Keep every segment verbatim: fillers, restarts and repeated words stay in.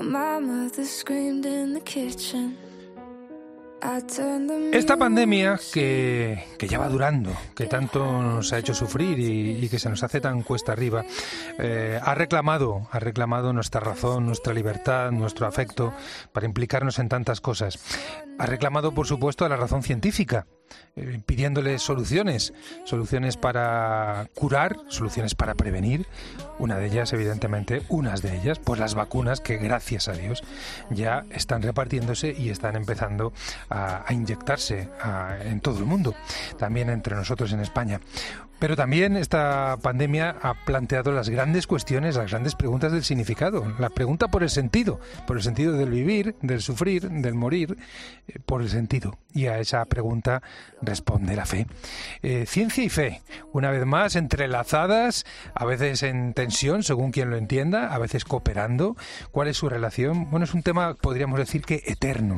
Esta pandemia que, que ya va durando, que tanto nos ha hecho sufrir y, y que se nos hace tan cuesta arriba, eh, ha reclamado, ha reclamado nuestra razón, nuestra libertad, nuestro afecto para implicarnos en tantas cosas. Ha reclamado, por supuesto, a la razón científica, eh, pidiéndole soluciones, soluciones para curar, soluciones para prevenir. Una de ellas, evidentemente, unas de ellas, pues las vacunas que, gracias a Dios, ya están repartiéndose y están empezando a, a inyectarse a, en todo el mundo, también entre nosotros en España. Pero también esta pandemia ha planteado las grandes cuestiones, las grandes preguntas del significado. La pregunta por el sentido, por el sentido del vivir, del sufrir, del morir, eh, por el sentido. Y a esa pregunta responde la fe. Eh, ciencia y fe, una vez más entrelazadas, a veces en tensión, según quien lo entienda, a veces cooperando. ¿Cuál es su relación? Bueno, es un tema, podríamos decir que eterno.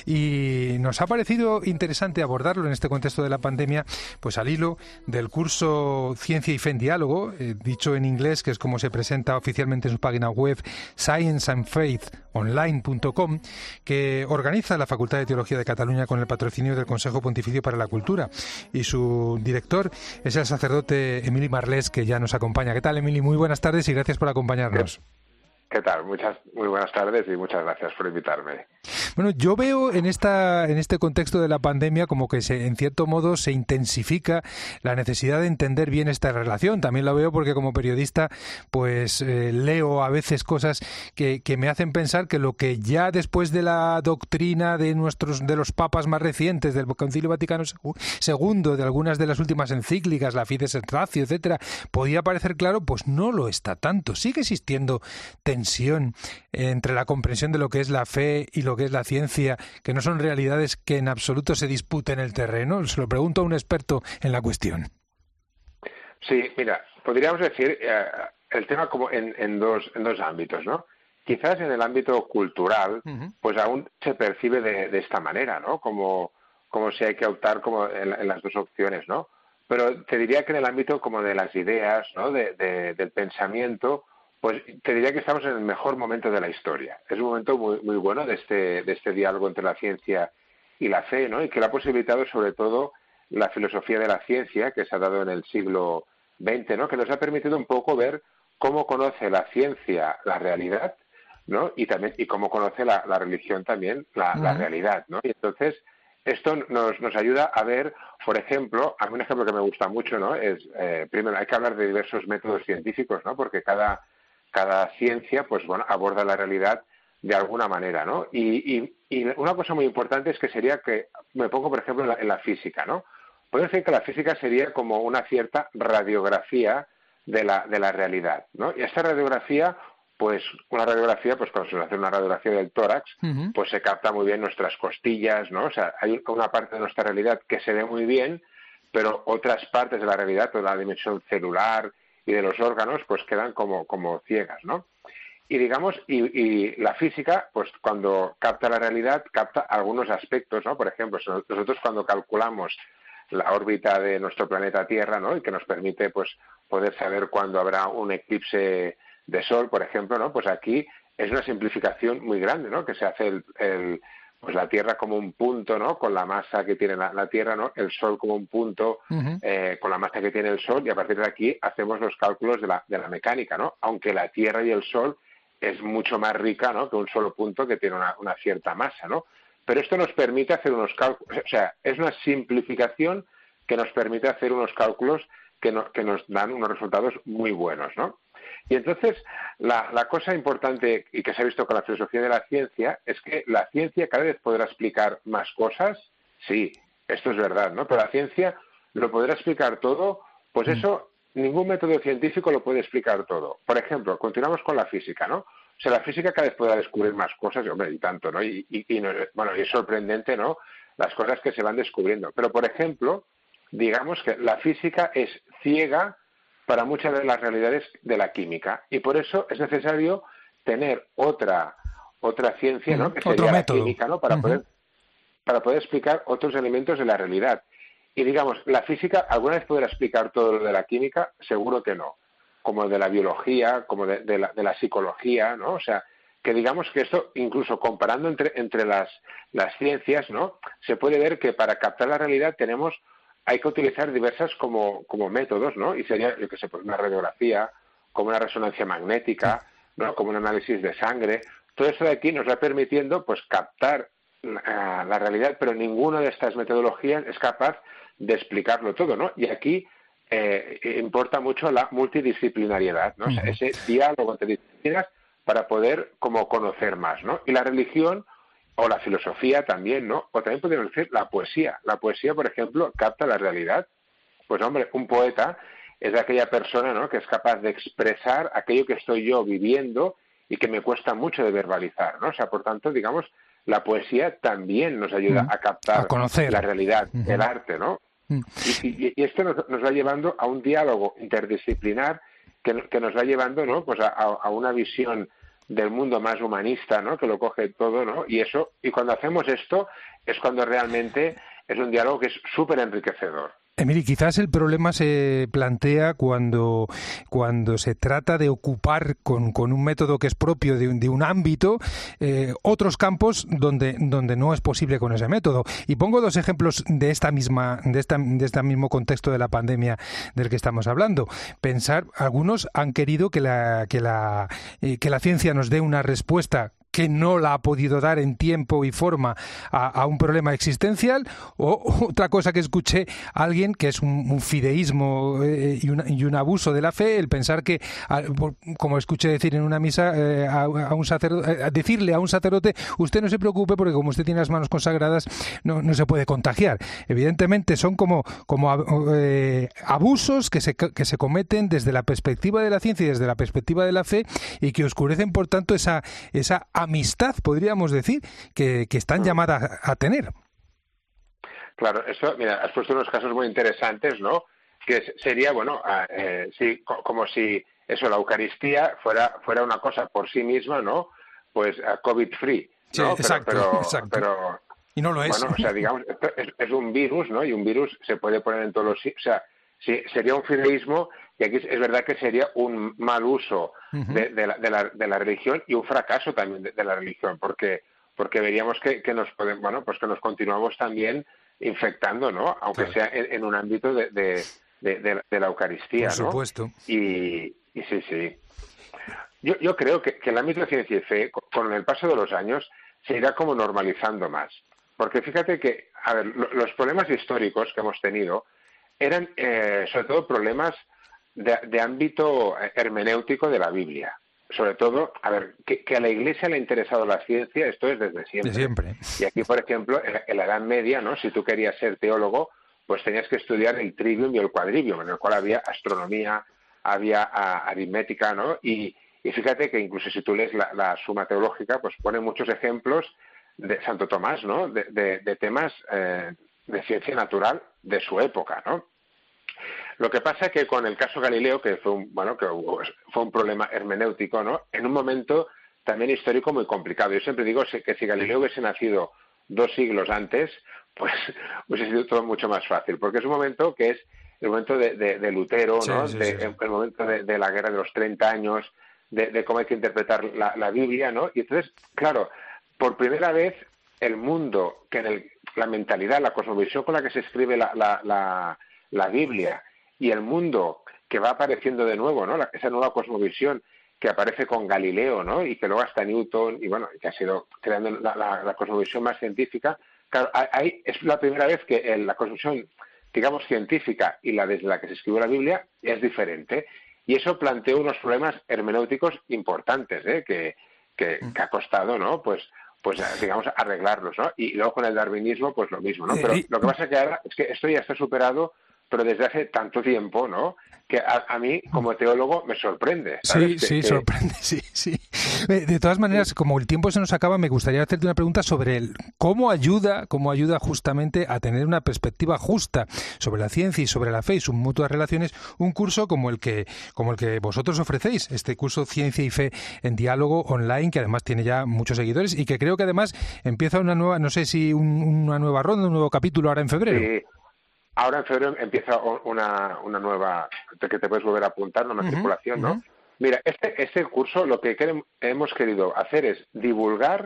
Y nos ha parecido interesante abordarlo en este contexto de la pandemia, pues al hilo del curso Ciencia y Fe en Diálogo, eh, dicho en inglés, que es como se presenta oficialmente en su página web, science and faith online punto com, que organiza la Facultad de Teología de Cataluña con el patrocinio del Consejo Pontificio para la Cultura. Y su director es el sacerdote Emili Marlés, que ya nos acompaña. ¿Qué tal, Emili? Muy buenas tardes y gracias por acompañarnos. ¿Qué tal? Muchas, muy buenas tardes y muchas gracias por invitarme. Bueno, yo veo en esta en este contexto de la pandemia como que se, en cierto modo se intensifica la necesidad de entender bien esta relación. También la veo porque como periodista pues eh, leo a veces cosas que, que me hacen pensar que lo que ya después de la doctrina de nuestros de los papas más recientes, del Concilio Vaticano segundo, de algunas de las últimas encíclicas, la Fides et Ratio, etcétera, podía parecer claro, pues no lo está tanto. Sigue existiendo tensión entre la comprensión de lo que es la fe y lo que es la ciencia, que no son realidades que en absoluto se disputen el terreno. Se lo pregunto a un experto en la cuestión. Sí, mira, podríamos decir eh, el tema como en, en dos en dos ámbitos, ¿no? Quizás en el ámbito cultural, uh-huh. pues aún se percibe de, de esta manera, ¿no? Como como si hay que optar como en, en las dos opciones, ¿no? Pero te diría que en el ámbito como de las ideas, ¿no? De, de, del pensamiento, pues te diría que estamos en el mejor momento de la historia. Es un momento muy muy bueno de este de este diálogo entre la ciencia y la fe, ¿no? Y que le ha posibilitado sobre todo la filosofía de la ciencia que se ha dado en el siglo veinte, ¿no? Que nos ha permitido un poco ver cómo conoce la ciencia la realidad, ¿no? Y también y cómo conoce la, la religión también la, uh-huh. la realidad, ¿no? Y entonces esto nos nos ayuda a ver, por ejemplo, a mí un ejemplo que me gusta mucho, ¿no? Es eh, primero hay que hablar de diversos métodos científicos, ¿no? Porque cada cada ciencia, pues bueno, aborda la realidad de alguna manera, ¿no? Y, y, y una cosa muy importante es que sería que, me pongo por ejemplo en la, en la física, ¿no? Puedo decir que la física sería como una cierta radiografía de la, de la realidad, ¿no? Y esta radiografía, pues una radiografía, pues cuando se hace una radiografía del tórax, uh-huh. pues se capta muy bien nuestras costillas, ¿no? O sea, hay una parte de nuestra realidad que se ve muy bien, pero otras partes de la realidad, toda la dimensión celular y de los órganos, pues quedan como, como ciegas, ¿no? Y digamos, y, y la física, pues cuando capta la realidad, capta algunos aspectos, ¿no? Por ejemplo, nosotros cuando calculamos la órbita de nuestro planeta Tierra, ¿no? Y que nos permite, pues, poder saber cuándo habrá un eclipse de sol, por ejemplo, ¿no? Pues aquí es una simplificación muy grande, ¿no? Que se hace el, el pues la Tierra como un punto, ¿no? Con la masa que tiene la, la Tierra, ¿no? El Sol como un punto, uh-huh. eh, con la masa que tiene el Sol, y a partir de aquí hacemos los cálculos de la, de la mecánica, ¿no? Aunque la Tierra y el Sol es mucho más rica, ¿no? Que un solo punto que tiene una, una cierta masa, ¿no? Pero esto nos permite hacer unos cálculos, o sea, es una simplificación que nos permite hacer unos cálculos que, no, que nos dan unos resultados muy buenos, ¿no? Y entonces, la, la cosa importante y que se ha visto con la filosofía de la ciencia es que la ciencia cada vez podrá explicar más cosas, sí, esto es verdad, ¿no? Pero la ciencia lo podrá explicar todo, pues eso, ningún método científico lo puede explicar todo. Por ejemplo, continuamos con la física, ¿no? O sea, la física cada vez podrá descubrir más cosas, y hombre, y tanto, ¿no? Y, y, y no, bueno, y es sorprendente, ¿no? Las cosas que se van descubriendo. Pero, por ejemplo, digamos que la física es ciega para muchas de las realidades de la química, y por eso es necesario tener otra otra ciencia, ¿no? Que sería la química, ¿no? Para uh-huh. poder para poder explicar otros elementos de la realidad. Y digamos, la física alguna vez podrá explicar todo lo de la química, seguro que no, como de la biología, como de, de, la, de la psicología, ¿no? O sea, que digamos que esto, incluso comparando entre, entre las, las ciencias, ¿no? Se puede ver que para captar la realidad tenemos, hay que utilizar diversas como, como métodos, ¿no? Y sería, yo que sé, pues una radiografía, como una resonancia magnética, ¿no? Como un análisis de sangre. Todo eso de aquí nos va permitiendo, pues, captar la, la realidad, pero ninguna de estas metodologías es capaz de explicarlo todo, ¿no? Y aquí eh, importa mucho la multidisciplinariedad, ¿no? O sea, ese diálogo entre disciplinas para poder como conocer más, ¿no? Y la religión o la filosofía también, ¿no? O también podemos decir la poesía. La poesía, por ejemplo, capta la realidad. Pues hombre, un poeta es aquella persona, ¿no?, que es capaz de expresar aquello que estoy yo viviendo y que me cuesta mucho de verbalizar, ¿no? O sea, por tanto, digamos, la poesía también nos ayuda a captar a conocer la realidad, uh-huh. el arte, ¿no? Uh-huh. Y, y, y esto nos, nos va llevando a un diálogo interdisciplinar que, que nos va llevando, ¿no?, pues a, a una visión del mundo más humanista, ¿no?, que lo coge todo, ¿no? Y eso, y cuando hacemos esto es cuando realmente es un diálogo que es súper enriquecedor. Emili, quizás el problema se plantea cuando, cuando se trata de ocupar con, con un método que es propio de un, de un ámbito eh, otros campos donde, donde no es posible con ese método. Y pongo dos ejemplos de esta misma, de esta, de este mismo contexto de la pandemia del que estamos hablando. Pensar, algunos han querido que la, que la, eh, que la ciencia nos dé una respuesta que no la ha podido dar en tiempo y forma a, a un problema existencial, o otra cosa que escuché a alguien que es un, un fideísmo eh, y, una, y un abuso de la fe, el pensar que, a, como escuché decir en una misa, eh, a, a un sacerdote, a decirle a un sacerdote, usted no se preocupe porque como usted tiene las manos consagradas no, no se puede contagiar. Evidentemente son como, como eh, abusos que se, que se cometen desde la perspectiva de la ciencia y desde la perspectiva de la fe y que oscurecen por tanto esa, esa amistad, podríamos decir, que, que están llamadas a, a tener. Claro, eso, mira, has puesto unos casos muy interesantes, ¿no? Que sería, bueno, eh, sí, como si eso, la Eucaristía fuera fuera una cosa por sí misma, ¿no? Pues uh, COVID-free, ¿no? Sí, exacto, pero, pero, exacto. pero, y no lo es. Bueno, o sea, digamos, es, es un virus, ¿no? Y un virus se puede poner en todos los sitios. O sea, sí, sería un fideísmo, y aquí es verdad que sería un mal uso uh-huh. de, de, la, de, la, de la religión y un fracaso también de, de la religión, porque porque veríamos que, que nos podemos, bueno, pues que nos continuamos también infectando, ¿no? Aunque claro. sea en, en un ámbito de, de, de, de, de la Eucaristía, Por supuesto. ¿no? Y, y sí, sí. Yo, yo creo que, que el ámbito de ciencia y fe, con el paso de los años, se irá como normalizando más. Porque fíjate que, a ver, lo, los problemas históricos que hemos tenido eran eh, sobre todo problemas de, de ámbito hermenéutico de la Biblia. Sobre todo, a ver, que, que a la Iglesia le ha interesado la ciencia, esto es desde siempre. De siempre. Y aquí, por ejemplo, en la, en la Edad Media, ¿no? Si tú querías ser teólogo, pues tenías que estudiar el trivium y el quadrivium, en el cual había astronomía, había a, aritmética, ¿no? Y, y fíjate que incluso si tú lees la, la Suma Teológica, pues pone muchos ejemplos de Santo Tomás, ¿no? De, de, de temas eh, de ciencia natural de su época, ¿no? Lo que pasa es que con el caso Galileo, que fue un, bueno, que fue un problema hermenéutico, ¿no? En un momento también histórico muy complicado. Yo siempre digo que si Galileo hubiese nacido dos siglos antes, pues hubiese sido todo mucho más fácil, porque es un momento que es el momento de, de, de Lutero, ¿no? Sí, sí, de, sí. El momento de, de la guerra de los treinta años, de, de cómo hay que interpretar la, la Biblia, ¿no? Y entonces, claro, por primera vez el mundo, que en el, la mentalidad, la cosmovisión con la que se escribe la, la, la, la Biblia, y el mundo que va apareciendo de nuevo, ¿no? La, esa nueva cosmovisión que aparece con Galileo, ¿no? Y que luego hasta Newton, y bueno, que ha sido creando la, la, la cosmovisión más científica. Claro, ahí es la primera vez que la cosmovisión, digamos, científica y la desde la que se escribió la Biblia es diferente. Y eso planteó unos problemas hermenéuticos importantes, ¿eh? Que, que, que ha costado, ¿no? Pues pues digamos arreglarlos, ¿no? Y luego con el darwinismo, pues lo mismo, ¿no? Pero lo que pasa que ahora es que esto ya está superado, pero desde hace tanto tiempo, ¿no? Que a, a mí, como teólogo, me sorprende, ¿sabes? Sí, que, sí, que... sorprende, sí, sí. De todas maneras, como el tiempo se nos acaba, me gustaría hacerte una pregunta sobre el, cómo ayuda, cómo ayuda justamente a tener una perspectiva justa sobre la ciencia y sobre la fe y sus mutuas relaciones, un curso como el que, como el que vosotros ofrecéis, este curso Ciencia y Fe en Diálogo online, que además tiene ya muchos seguidores y que creo que además empieza una nueva, no sé si un, una nueva ronda, un nuevo capítulo ahora en febrero. Sí. Ahora en febrero empieza una, una nueva, que te puedes volver a apuntar, una matriculación, uh-huh, ¿no? Uh-huh. Mira, este, este curso lo que queremos, hemos querido hacer es divulgar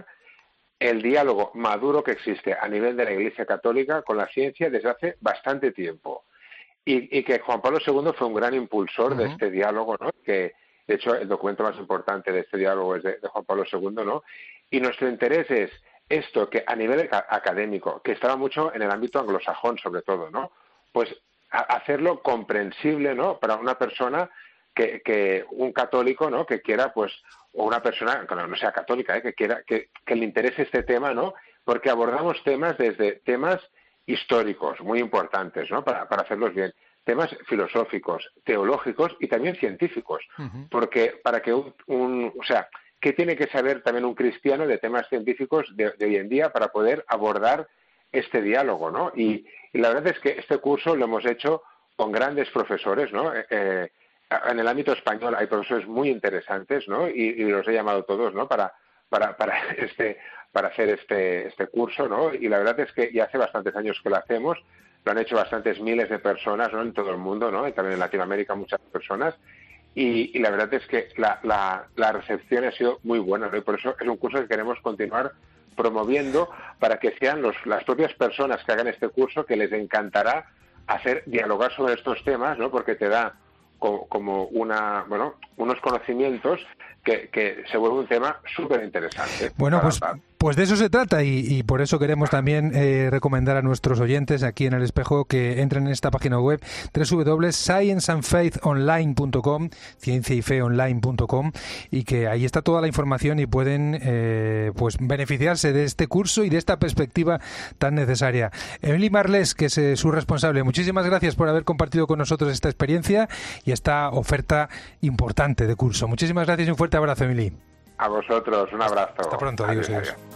el diálogo maduro que existe a nivel de la Iglesia Católica con la ciencia desde hace bastante tiempo. Y, y que Juan Pablo segundo fue un gran impulsor uh-huh. de este diálogo, ¿no? Que, de hecho, el documento más importante de este diálogo es de, de Juan Pablo segundo, ¿no? Y nuestro interés es esto, que a nivel académico, que estaba mucho en el ámbito anglosajón sobre todo, ¿no? Pues a, hacerlo comprensible, ¿no? Para una persona que, que un católico, ¿no? Que quiera, pues, o una persona que no sea católica, ¿eh? que quiera, que, que le interese este tema, ¿no? Porque abordamos temas desde temas históricos muy importantes, ¿no? Para, para hacerlos bien, temas filosóficos, teológicos y también científicos, uh-huh. porque para que un, un, o sea, ¿qué tiene que saber también un cristiano de temas científicos de, de hoy en día para poder abordar este diálogo, ¿no? Y, y la verdad es que este curso lo hemos hecho con grandes profesores, ¿no? Eh, en el ámbito español hay profesores muy interesantes, ¿no? Y, y los he llamado todos, ¿no? Para para para este para hacer este este curso, ¿no? Y la verdad es que ya hace bastantes años que lo hacemos, lo han hecho bastantes miles de personas, ¿no? En todo el mundo, ¿no? Y también en Latinoamérica muchas personas. Y, y la verdad es que la, la, la recepción ha sido muy buena, ¿no? Y por eso es un curso que queremos continuar promoviendo para que sean los, las propias personas que hagan este curso que les encantará hacer dialogar sobre estos temas, ¿no? Porque te da como, como una, bueno, unos conocimientos que, que se vuelve un tema súper interesante. Bueno, pues, pues de eso se trata y, y por eso queremos también eh, recomendar a nuestros oyentes aquí en El Espejo que entren en esta página web doble u doble u doble u punto science and faith online punto com, ciencia y fe online punto com, y que ahí está toda la información y pueden eh, pues beneficiarse de este curso y de esta perspectiva tan necesaria. Emily Marlés, que es eh, su responsable, muchísimas gracias por haber compartido con nosotros esta experiencia y esta oferta importante de curso. Muchísimas gracias y un fuerte abrazo, Emily. A vosotros, un abrazo. Hasta pronto, adiós. adiós. adiós.